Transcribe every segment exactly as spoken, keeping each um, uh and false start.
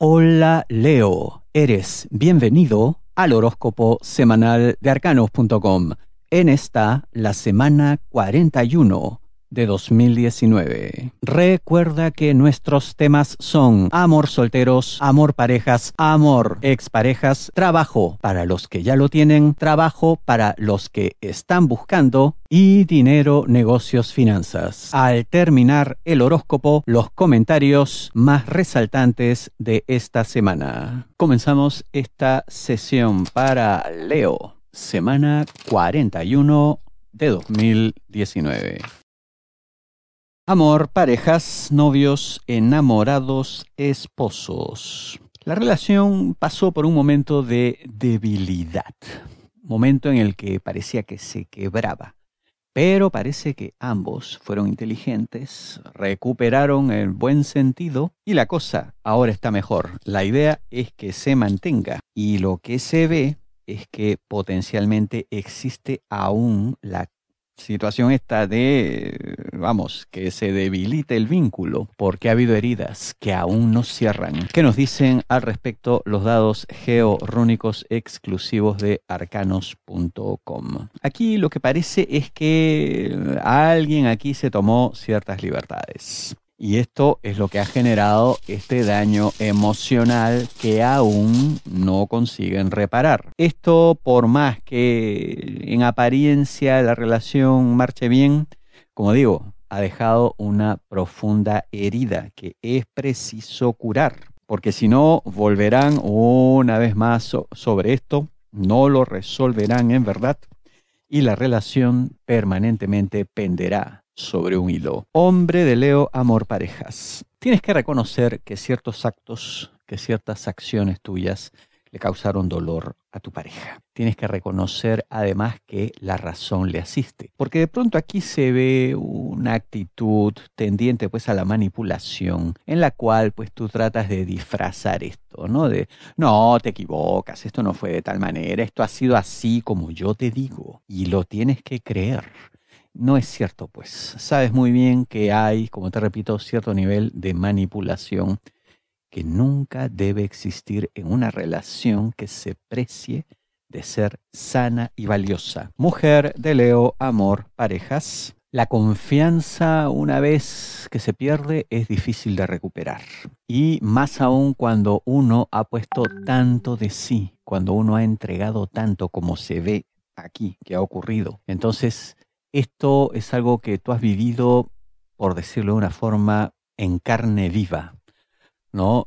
Hola Leo, eres bienvenido al horóscopo semanal de arcanos punto com en esta, la semana cuarenta y uno de dos mil diecinueve. Recuerda que nuestros temas son amor solteros, amor parejas, amor exparejas, trabajo para los que ya lo tienen, trabajo para los que están buscando y dinero, negocios, finanzas. Al terminar el horóscopo, los comentarios más resaltantes de esta semana. Comenzamos esta sesión para Leo, semana cuarenta y uno de dos mil diecinueve. Amor, parejas, novios, enamorados, esposos. La relación pasó por un momento de debilidad, momento en el que parecía que se quebraba, pero parece que ambos fueron inteligentes, recuperaron el buen sentido y la cosa ahora está mejor. La idea es que se mantenga y lo que se ve es que potencialmente existe aún la situación esta de, vamos, que se debilite el vínculo porque ha habido heridas que aún no cierran. ¿Qué nos dicen al respecto los dados georrúnicos exclusivos de arcanos punto com? Aquí lo que parece es que alguien aquí se tomó ciertas libertades. Y esto es lo que ha generado este daño emocional que aún no consiguen reparar. Esto, por más que en apariencia la relación marche bien, como digo, ha dejado una profunda herida que es preciso curar. Porque si no, volverán una vez más so- sobre esto, no lo resolverán en verdad y la relación permanentemente penderá sobre un hilo. Hombre de Leo, amor, parejas. Tienes que reconocer que ciertos actos, que ciertas acciones tuyas le causaron dolor a tu pareja. Tienes que reconocer además que la razón le asiste. Porque de pronto aquí se ve una actitud tendiente pues a la manipulación en la cual pues tú tratas de disfrazar esto, ¿no? De, no, te equivocas, esto no fue de tal manera, esto ha sido así como yo te digo. Y lo tienes que creer. No es cierto, pues. Sabes muy bien que hay, como te repito, cierto nivel de manipulación que nunca debe existir en una relación que se precie de ser sana y valiosa. Mujer de Leo, amor, parejas. La confianza, una vez que se pierde, es difícil de recuperar. Y más aún cuando uno ha puesto tanto de sí, cuando uno ha entregado tanto como se ve aquí que ha ocurrido. Entonces, esto es algo que tú has vivido, por decirlo de una forma, en carne viva, ¿no?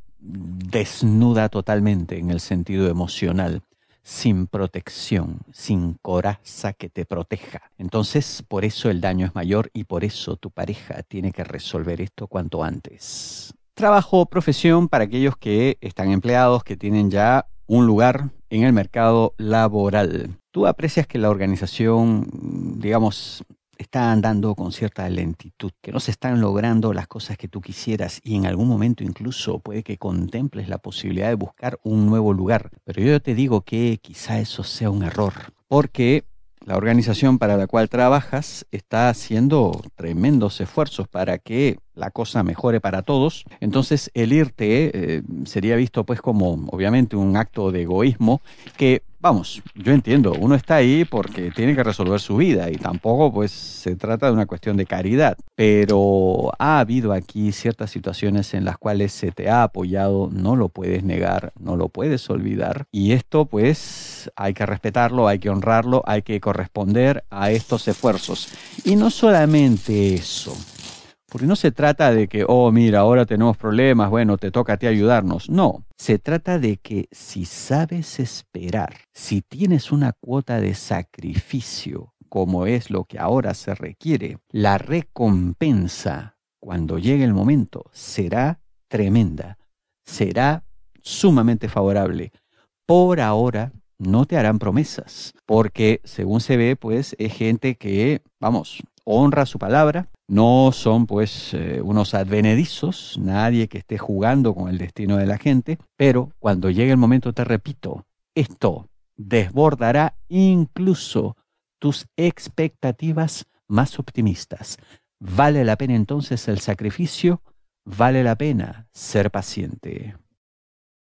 Desnuda totalmente en el sentido emocional, sin protección, sin coraza que te proteja. Entonces, por eso el daño es mayor y por eso tu pareja tiene que resolver esto cuanto antes. Trabajo o profesión para aquellos que están empleados, que tienen ya un lugar en el mercado laboral. Tú aprecias que la organización, digamos, está andando con cierta lentitud, que no se están logrando las cosas que tú quisieras y en algún momento incluso puede que contemples la posibilidad de buscar un nuevo lugar. Pero yo te digo que quizá eso sea un error, porque la organización para la cual trabajas está haciendo tremendos esfuerzos para que la cosa mejore para todos. Entonces el irte eh, sería visto pues como obviamente un acto de egoísmo que, vamos, yo entiendo, uno está ahí porque tiene que resolver su vida y tampoco pues se trata de una cuestión de caridad, pero ha habido aquí ciertas situaciones en las cuales se te ha apoyado, no lo puedes negar, no lo puedes olvidar y esto pues hay que respetarlo, hay que honrarlo, hay que corresponder a estos esfuerzos. Y no solamente eso, porque no se trata de que, oh, mira, ahora tenemos problemas, bueno, te toca a ti ayudarnos. No, se trata de que si sabes esperar, si tienes una cuota de sacrificio, como es lo que ahora se requiere, la recompensa, cuando llegue el momento, será tremenda, será sumamente favorable. Por ahora no te harán promesas, porque según se ve, pues es gente que, vamos, honra su palabra. No son pues eh, unos advenedizos, nadie que esté jugando con el destino de la gente, pero cuando llegue el momento, te repito, esto desbordará incluso tus expectativas más optimistas. ¿Vale la pena entonces el sacrificio? Vale la pena ser paciente.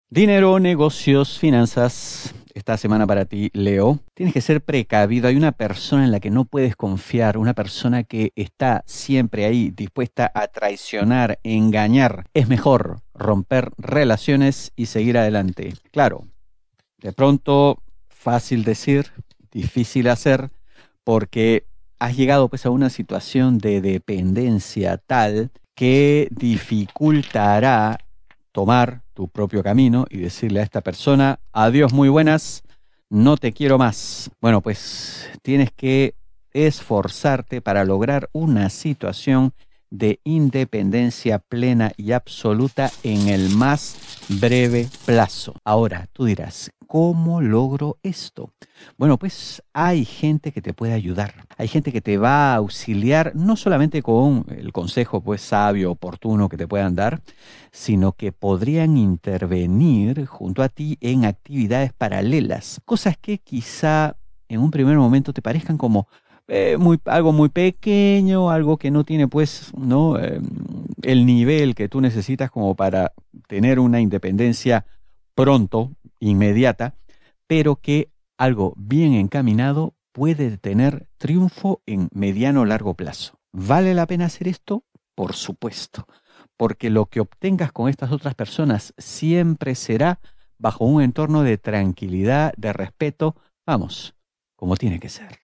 Dinero, negocios, finanzas. Esta semana para ti, Leo. Tienes que ser precavido. Hay una persona en la que no puedes confiar, una persona que está siempre ahí, dispuesta a traicionar, engañar. Es mejor romper relaciones y seguir adelante. Claro, de pronto, fácil decir, difícil hacer, porque has llegado pues a una situación de dependencia tal que dificultará tomar tu propio camino y decirle a esta persona, adiós, muy buenas, no te quiero más. Bueno, pues tienes que esforzarte para lograr una situación de independencia plena y absoluta en el más breve plazo. Ahora, tú dirás, ¿cómo logro esto? Bueno, pues hay gente que te puede ayudar. Hay gente que te va a auxiliar no solamente con el consejo pues sabio, oportuno que te puedan dar, sino que podrían intervenir junto a ti en actividades paralelas. Cosas que quizá en un primer momento te parezcan como Eh, muy, algo muy pequeño, algo que no tiene pues no eh, el nivel que tú necesitas como para tener una independencia pronto, inmediata, pero que algo bien encaminado puede tener triunfo en mediano o largo plazo. ¿Vale la pena hacer esto? Por supuesto, porque lo que obtengas con estas otras personas siempre será bajo un entorno de tranquilidad, de respeto, vamos, como tiene que ser.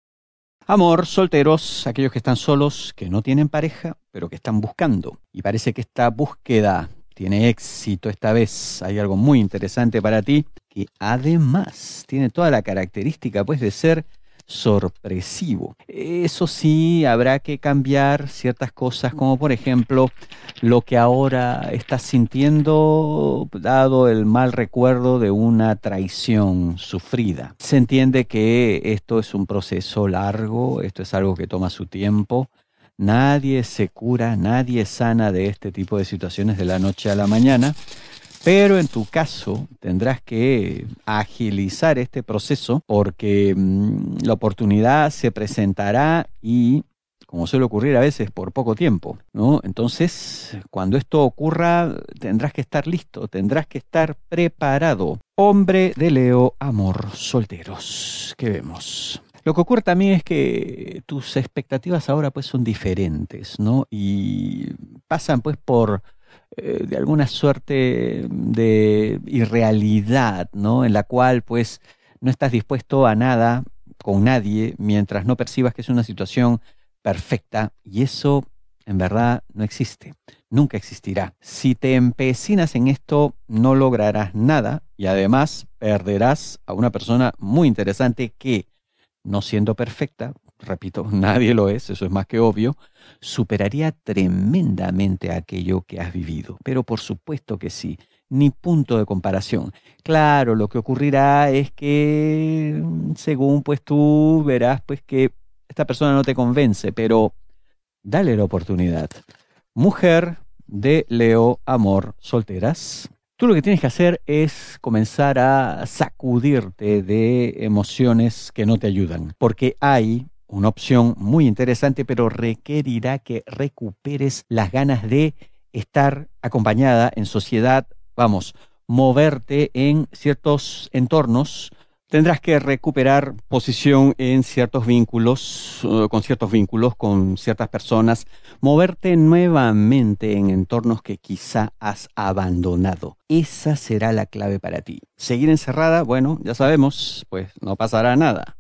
Amor, solteros, aquellos que están solos, que no tienen pareja, pero que están buscando. Y parece que esta búsqueda tiene éxito esta vez. Hay algo muy interesante para ti, que además tiene toda la característica pues de ser sorpresivo. Eso sí, habrá que cambiar ciertas cosas, como por ejemplo lo que ahora estás sintiendo dado el mal recuerdo de una traición sufrida. Se entiende que esto es un proceso largo, esto es algo que toma su tiempo. Nadie se cura, nadie sana de este tipo de situaciones de la noche a la mañana. Pero en tu caso tendrás que agilizar este proceso porque mmm, la oportunidad se presentará y, como suele ocurrir a veces, por poco tiempo, ¿no? Entonces, cuando esto ocurra, tendrás que estar listo, tendrás que estar preparado. Hombre de Leo, amor, solteros. ¿Qué vemos? Lo que ocurre también es que tus expectativas ahora pues son diferentes, ¿no? Y pasan pues por eh, de alguna suerte de irrealidad, ¿no? En la cual pues no estás dispuesto a nada con nadie mientras no percibas que es una situación perfecta, y eso en verdad no existe, nunca existirá. Si te empecinas en esto, no lograrás nada y además perderás a una persona muy interesante que, no siendo perfecta, repito, nadie lo es, eso es más que obvio, superaría tremendamente aquello que has vivido. Pero por supuesto que sí, ni punto de comparación. Claro, lo que ocurrirá es que, según pues tú verás pues que esta persona no te convence, pero dale la oportunidad. Mujer de Leo, amor, solteras. Tú lo que tienes que hacer es comenzar a sacudirte de emociones que no te ayudan, porque hay una opción muy interesante, pero requerirá que recuperes las ganas de estar acompañada en sociedad, vamos, moverte en ciertos entornos. Tendrás que recuperar posición en ciertos vínculos, uh, con ciertos vínculos, con ciertas personas, moverte nuevamente en entornos que quizá has abandonado. Esa será la clave para ti. Seguir encerrada, bueno, ya sabemos, pues no pasará nada.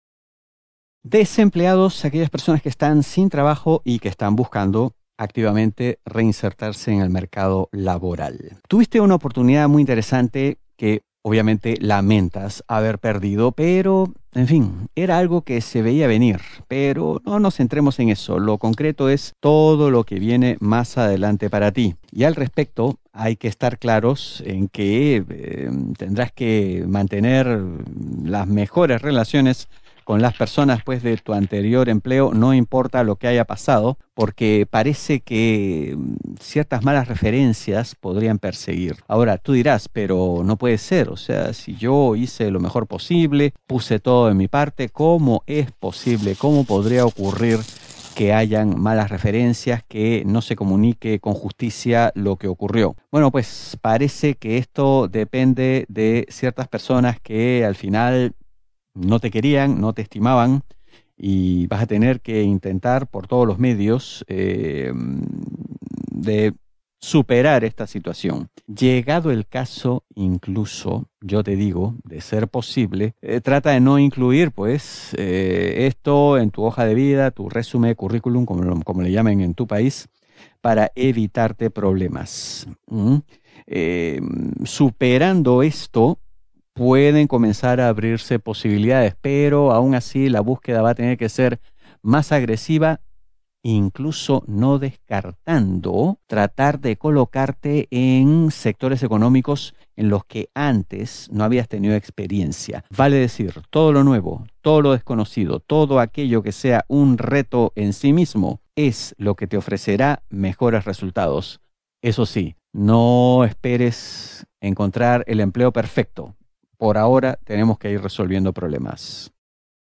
Desempleados, aquellas personas que están sin trabajo y que están buscando activamente reinsertarse en el mercado laboral. Tuviste una oportunidad muy interesante que obviamente lamentas haber perdido, pero, en fin, era algo que se veía venir. Pero no nos centremos en eso. Lo concreto es todo lo que viene más adelante para ti. Y al respecto, hay que estar claros en que eh, tendrás que mantener las mejores relaciones con las personas pues de tu anterior empleo, no importa lo que haya pasado, porque parece que ciertas malas referencias podrían perseguir. Ahora, tú dirás, pero no puede ser, o sea, si yo hice lo mejor posible, puse todo de mi parte, ¿cómo es posible? ¿Cómo podría ocurrir que hayan malas referencias, que no se comunique con justicia lo que ocurrió. Bueno, pues parece que esto depende de ciertas personas que al final no te querían, no te estimaban, y vas a tener que intentar por todos los medios eh, de superar esta situación. Llegado el caso, incluso, yo te digo, de ser posible, eh, trata de no incluir, pues, eh, esto en tu hoja de vida, tu resumen, currículum, como, como le llamen en tu país, para evitarte problemas. ¿Mm? Eh, superando esto, pueden comenzar a abrirse posibilidades, pero aún así la búsqueda va a tener que ser más agresiva, incluso no descartando tratar de colocarte en sectores económicos en los que antes no habías tenido experiencia. Vale decir, todo lo nuevo, todo lo desconocido, todo aquello que sea un reto en sí mismo es lo que te ofrecerá mejores resultados. Eso sí, no esperes encontrar el empleo perfecto. Por ahora tenemos que ir resolviendo problemas.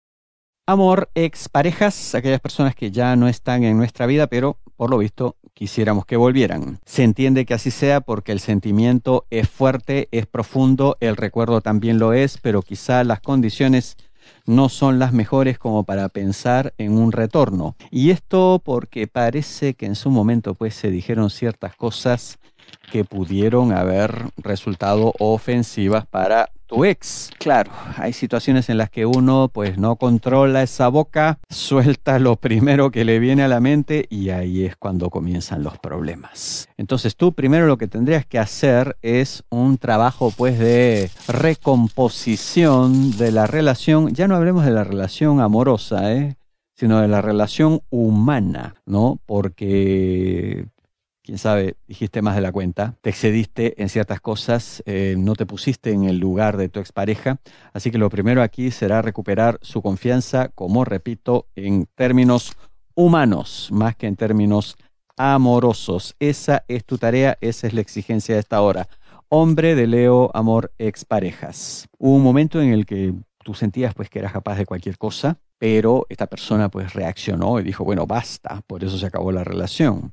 Amor, exparejas, aquellas personas que ya no están en nuestra vida, pero por lo visto quisiéramos que volvieran. Se entiende que así sea porque el sentimiento es fuerte, es profundo, el recuerdo también lo es, pero quizá las condiciones no son las mejores como para pensar en un retorno. Y esto porque parece que en su momento pues se dijeron ciertas cosas que pudieron haber resultado ofensivas para tu ex. Claro, hay situaciones en las que uno pues no controla esa boca, suelta lo primero que le viene a la mente y ahí es cuando comienzan los problemas. Entonces tú primero lo que tendrías que hacer es un trabajo pues de recomposición de la relación. Ya no hablemos de la relación amorosa, ¿eh? Sino de la relación humana, ¿no? Porque quién sabe, dijiste más de la cuenta, te excediste en ciertas cosas, eh, no te pusiste en el lugar de tu expareja, así que lo primero aquí será recuperar su confianza, como repito, en términos humanos, más que en términos amorosos. Esa es tu tarea, esa es la exigencia de esta hora. Hombre de Leo, amor, exparejas. Hubo un momento en el que tú sentías pues que eras capaz de cualquier cosa, pero esta persona pues reaccionó y dijo, bueno, basta, por eso se acabó la relación.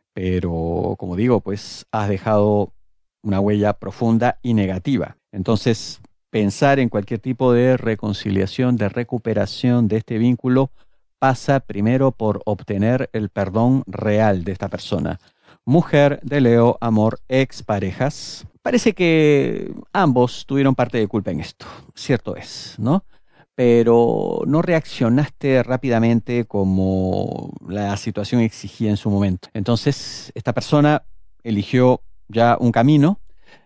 Pero, como digo, pues has dejado una huella profunda y negativa. Entonces, pensar en cualquier tipo de reconciliación, de recuperación de este vínculo, pasa primero por obtener el perdón real de esta persona. Mujer de Leo, amor, exparejas. Parece que ambos tuvieron parte de culpa en esto. Cierto es, ¿no? Pero no reaccionaste rápidamente como la situación exigía en su momento. Entonces, esta persona eligió ya un camino.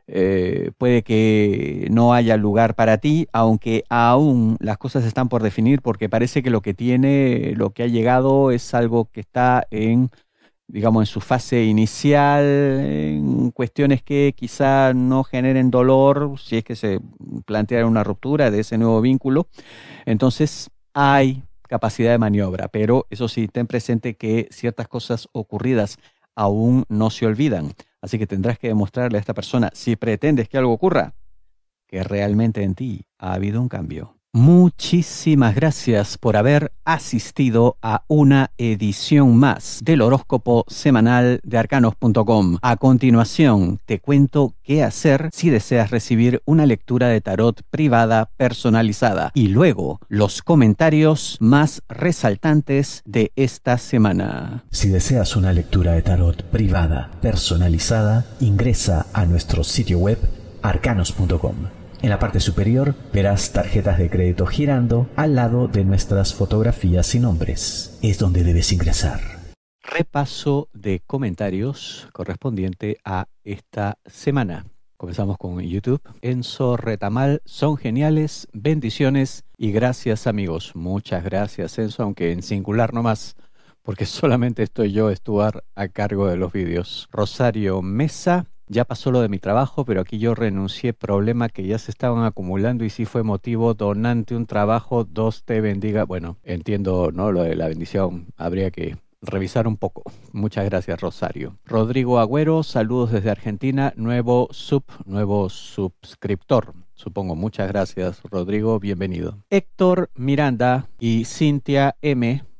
Eh, puede que no haya lugar para ti, aunque aún las cosas están por definir, porque parece que lo que tiene, lo que ha llegado es algo que está en, digamos, en su fase inicial, en cuestiones que quizá no generen dolor si es que se plantea una ruptura de ese nuevo vínculo. Entonces hay capacidad de maniobra, pero eso sí, ten presente que ciertas cosas ocurridas aún no se olvidan. Así que tendrás que demostrarle a esta persona, si pretendes que algo ocurra, que realmente en ti ha habido un cambio. Muchísimas gracias por haber asistido a una edición más del horóscopo semanal de arcanos punto com. A continuación, te cuento qué hacer si deseas recibir una lectura de tarot privada personalizada y luego los comentarios más resaltantes de esta semana. Si deseas una lectura de tarot privada personalizada, ingresa a nuestro sitio web arcanos punto com. En la parte superior verás tarjetas de crédito girando al lado de nuestras fotografías y nombres. Es donde debes ingresar. Repaso de comentarios correspondiente a esta semana. Comenzamos con YouTube. Enzo Retamal, son geniales, bendiciones y gracias amigos. Muchas gracias Enzo, aunque en singular nomás, porque solamente estoy yo, Stuart, a cargo de los vídeos. Rosario Mesa. Ya pasó lo de mi trabajo, pero aquí yo renuncié, problema que ya se estaban acumulando y sí fue motivo donante un trabajo, Dios te bendiga. Bueno, entiendo, ¿no? Lo de la bendición, habría que revisar un poco. Muchas gracias, Rosario. Rodrigo Agüero, saludos desde Argentina, nuevo sub, nuevo suscriptor. Supongo, muchas gracias, Rodrigo, bienvenido. Héctor Miranda y Cintia M.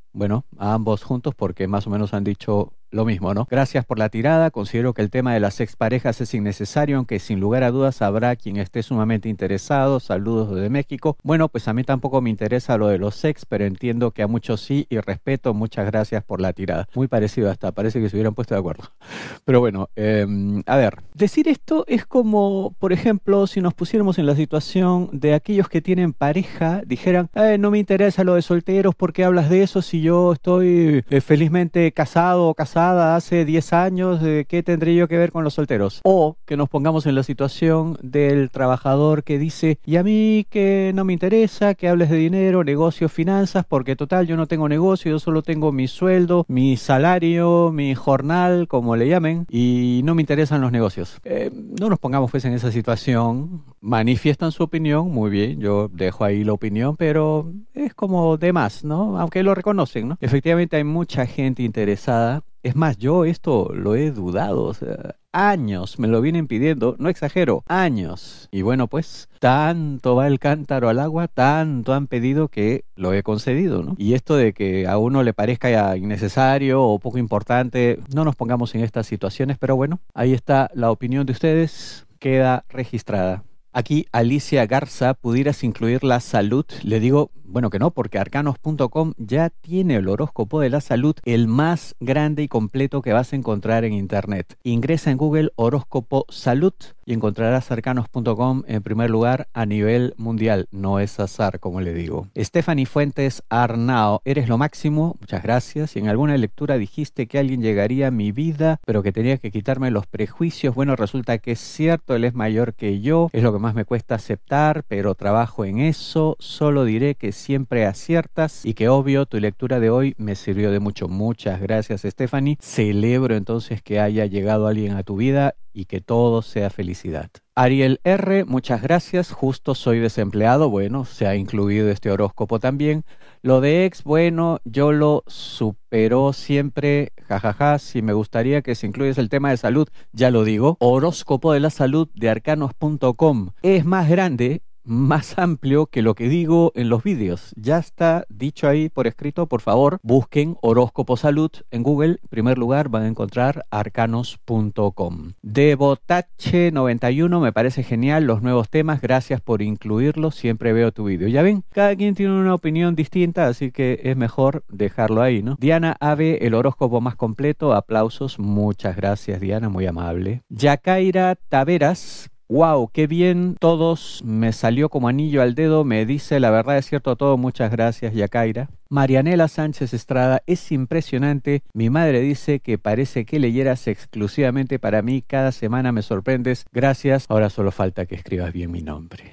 Bueno, a ambos juntos porque más o menos han dicho lo mismo, ¿no? Gracias por la tirada. Considero que el tema de las exparejas es innecesario, aunque sin lugar a dudas habrá quien esté sumamente interesado. Saludos desde México. Bueno, pues a mí tampoco me interesa lo de los ex, pero entiendo que a muchos sí y respeto. Muchas gracias por la tirada. Muy parecido hasta, parece que se hubieran puesto de acuerdo. Pero bueno, eh, a ver, decir esto es como, por ejemplo, si nos pusiéramos en la situación de aquellos que tienen pareja, dijeran, eh, no me interesa lo de solteros, ¿por qué hablas de eso si yo estoy eh, felizmente casado o casado hace diez años, eh, ¿qué tendré yo que ver con los solteros? O que nos pongamos en la situación del trabajador que dice, y a mí que no me interesa que hables de dinero, negocios, finanzas, porque total yo no tengo negocio, yo solo tengo mi sueldo, mi salario, mi jornal, como le llamen, y no me interesan los negocios. Eh, no nos pongamos pues en esa situación, manifiestan su opinión, muy bien, yo dejo ahí la opinión, pero es como de más, ¿no? Aunque lo reconocen, ¿no? Efectivamente hay mucha gente interesada. Es más, yo esto lo he dudado, o sea, años me lo vienen pidiendo, no exagero, años. Y bueno, pues tanto va el cántaro al agua, tanto han pedido que lo he concedido, ¿no? Y esto de que a uno le parezca innecesario o poco importante, no nos pongamos en estas situaciones, pero bueno, ahí está la opinión de ustedes, queda registrada. Aquí Alicia Garza, ¿pudieras incluir la salud? Le digo, bueno que no, porque arcanos punto com ya tiene el horóscopo de la salud, el más grande y completo que vas a encontrar en internet. Ingresa en Google horóscopo salud y encontrarás arcanos punto com en primer lugar a nivel mundial. No es azar, como le digo. Stephanie Fuentes Arnao, eres lo máximo, muchas gracias. Y en alguna lectura dijiste que alguien llegaría a mi vida, pero que tenía que quitarme los prejuicios. Bueno, resulta que es cierto, él es mayor que yo, es lo que más me cuesta aceptar, pero trabajo en eso. Solo diré que siempre aciertas y que obvio tu lectura de hoy me sirvió de mucho. Muchas gracias, Stephanie. Celebro entonces que haya llegado alguien a tu vida y que todo sea felicidad. Ariel R, muchas gracias. Justo soy desempleado. Bueno, se ha incluido este horóscopo también. Lo de ex, bueno, yo lo supero siempre. Jajaja, ja, ja. Si me gustaría que se incluyese el tema de salud, ya lo digo. Horóscopo de la salud de arcanos punto com. Es más grande, más amplio que lo que digo en los vídeos. Ya está dicho ahí por escrito. Por favor, busquen horóscopo salud en Google. En primer lugar van a encontrar arcanos punto com. Devotache noventa y uno, me parece genial los nuevos temas. Gracias por incluirlos. Siempre veo tu vídeo. Ya ven, cada quien tiene una opinión distinta, así que es mejor dejarlo ahí, ¿no? Diana Ave, el horóscopo más completo. Aplausos. Muchas gracias, Diana, muy amable. Yacaira Taveras, wow, qué bien todos, me salió como anillo al dedo, me dice la verdad es cierto todo, muchas gracias, Yacaira. Marianela Sánchez Estrada, es impresionante, mi madre dice que parece que leyeras exclusivamente para mí, cada semana me sorprendes, gracias, ahora solo falta que escribas bien mi nombre.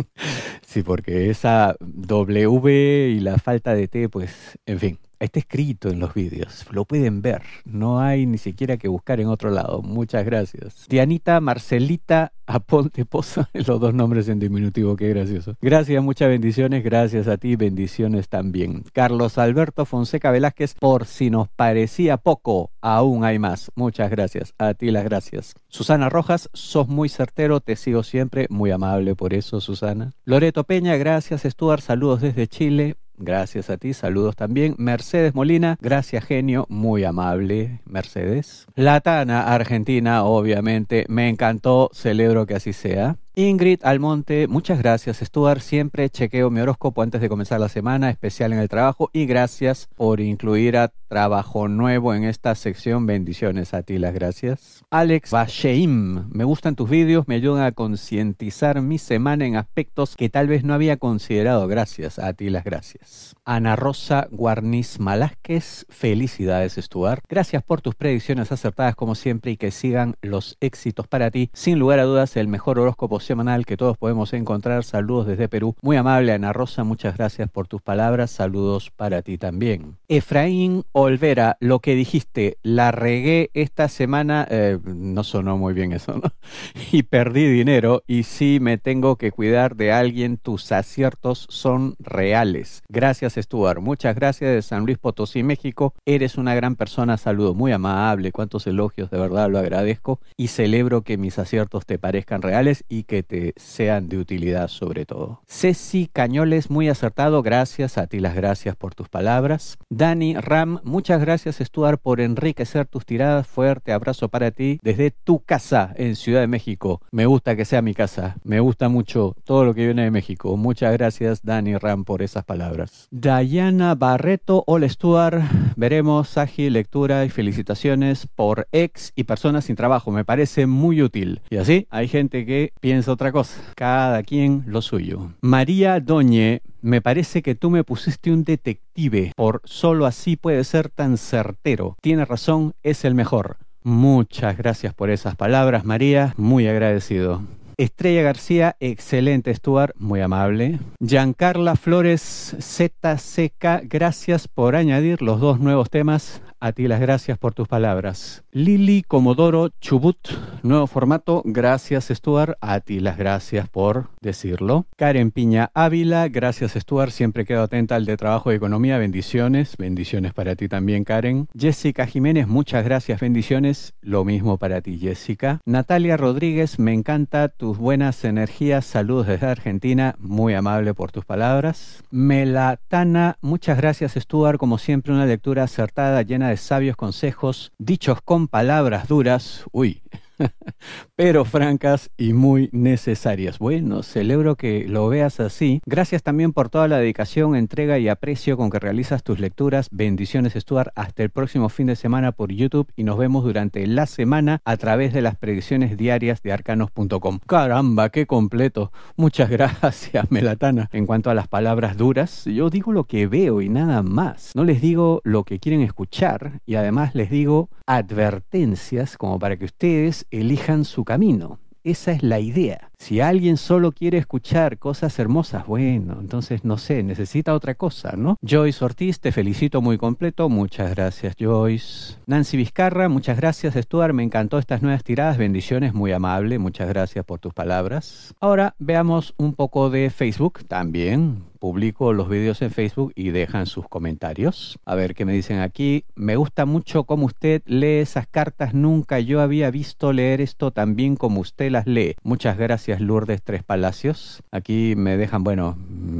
Sí, porque esa W y la falta de T, pues, en fin. Está escrito en los vídeos, lo pueden ver, no hay ni siquiera que buscar en otro lado. Muchas gracias. Dianita Marcelita Aponte Poza, los dos nombres en diminutivo, qué gracioso. Gracias, muchas bendiciones, gracias a ti, bendiciones también. Carlos Alberto Fonseca Velázquez, por si nos parecía poco, aún hay más. Muchas gracias, a ti las gracias. Susana Rojas, sos muy certero, te sigo siempre, muy amable por eso, Susana. Loreto Peña, gracias. Stuart, saludos desde Chile. Gracias a ti, saludos también. Mercedes Molina, gracias genio, muy amable Mercedes. Latana Argentina, obviamente, me encantó, celebro que así sea. Ingrid Almonte, muchas gracias Stuart, siempre chequeo mi horóscopo antes de comenzar la semana, especial en el trabajo, y gracias por incluir a Trabajo Nuevo en esta sección, bendiciones a ti, las gracias. Alex Basheim, me gustan tus vídeos, me ayudan a concientizar mi semana en aspectos que tal vez no había considerado, gracias a ti, las gracias. Ana Rosa Guarniz Malásquez, felicidades Stuart, gracias por tus predicciones acertadas como siempre y que sigan los éxitos para ti, sin lugar a dudas el mejor horóscopo semanal que todos podemos encontrar. Saludos desde Perú. Muy amable Ana Rosa, muchas gracias por tus palabras. Saludos para ti también. Efraín Olvera, lo que dijiste, la regué esta semana, eh, no sonó muy bien eso, ¿no? Y perdí dinero y sí me tengo que cuidar de alguien, tus aciertos son reales. Gracias Stuart, muchas gracias de San Luis Potosí, México. Eres una gran persona, saludo, muy amable, cuántos elogios, de verdad lo agradezco y celebro que mis aciertos te parezcan reales y que te sean de utilidad sobre todo. Ceci Cañoles, muy acertado, gracias, a ti las gracias por tus palabras. Dani Ram, muchas gracias Stuart por enriquecer tus tiradas, fuerte abrazo para ti desde tu casa en Ciudad de México. Me gusta que sea mi casa, me gusta mucho todo lo que viene de México. Muchas gracias Dani Ram por esas palabras. Diana Barreto, hola Stuart, veremos, ágil, lectura y felicitaciones por ex y personas sin trabajo, me parece muy útil. Y así hay gente que piensa otra cosa, cada quien lo suyo. María Doñe, me parece que tú me pusiste un detective, por solo así puede ser tan certero. Tienes razón, es el mejor. Muchas gracias por esas palabras, María, muy agradecido. Estrella García, excelente Stuart, muy amable. Giancarla Flores Z C K, gracias por añadir los dos nuevos temas. A ti las gracias por tus palabras. Lili Comodoro Chubut, nuevo formato, gracias Stuart, a ti las gracias por decirlo. Karen Piña Ávila, gracias Stuart, siempre quedo atenta al de trabajo de economía, bendiciones, bendiciones para ti también Karen. Jessica Jiménez, muchas gracias, bendiciones, lo mismo para ti Jessica. Natalia Rodríguez, me encanta tus buenas energías, saludos desde Argentina, muy amable por tus palabras. Melatana, muchas gracias Stuart, como siempre una lectura acertada, llena de sabios consejos, dichos con palabras duras, uy, pero francas y muy necesarias. Bueno, celebro que lo veas así. Gracias también por toda la dedicación, entrega y aprecio con que realizas tus lecturas. Bendiciones Stuart, hasta el próximo fin de semana por YouTube y nos vemos durante la semana a través de las predicciones diarias de arcanos punto com. Caramba, qué completo. Muchas gracias Melatana. En cuanto a las palabras duras, yo digo lo que veo y nada más. No les digo lo que quieren escuchar y además les digo advertencias como para que ustedes elijan su camino. Esa es la idea. Si alguien solo quiere escuchar cosas hermosas, bueno, entonces no sé, necesita otra cosa, ¿no? Joyce Ortiz, te felicito muy completo. Muchas gracias, Joyce. Nancy Vizcarra, muchas gracias, Stuart. Me encantó estas nuevas tiradas. Bendiciones, muy amable. Muchas gracias por tus palabras. Ahora veamos un poco de Facebook también. Publico los videos en Facebook y dejan sus comentarios. A ver qué me dicen aquí. Me gusta mucho cómo usted lee esas cartas. Nunca yo había visto leer esto tan bien como usted las lee. Muchas gracias, Lourdes Tres Palacios. Aquí me dejan, bueno,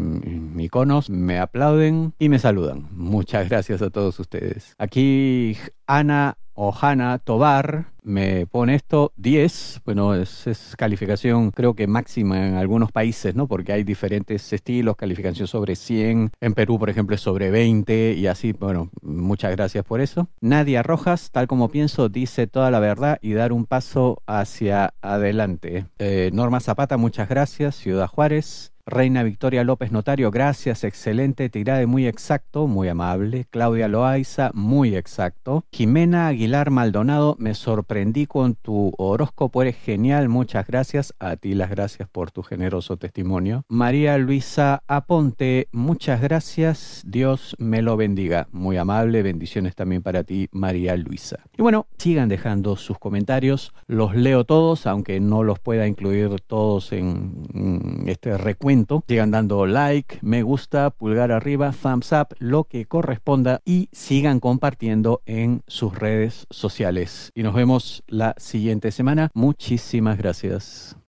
iconos, me aplauden y me saludan. Muchas gracias a todos ustedes. Aquí Ana Ohana Tobar me pone esto diez, bueno, es, es calificación creo que máxima en algunos países, ¿no? Porque hay diferentes estilos, calificación sobre cien, en Perú por ejemplo es sobre veinte y así, bueno, muchas gracias por eso. Nadia Rojas, tal como pienso, dice toda la verdad y dar un paso hacia adelante. Eh, Norma Zapata, muchas gracias. Ciudad Juárez. Reina Victoria López Notario, gracias, excelente tirada y muy exacto, muy amable. Claudia Loaiza, muy exacto. Jimena Aguilar Maldonado, me sorprendí con tu horóscopo, eres genial, muchas gracias. A ti las gracias por tu generoso testimonio. María Luisa Aponte, muchas gracias, Dios me lo bendiga. Muy amable, bendiciones también para ti, María Luisa. Y bueno, sigan dejando sus comentarios, los leo todos, aunque no los pueda incluir todos en, en este recuento. Sigan dando like, me gusta, pulgar arriba, thumbs up, lo que corresponda y sigan compartiendo en sus redes sociales. Y nos vemos la siguiente semana. Muchísimas gracias.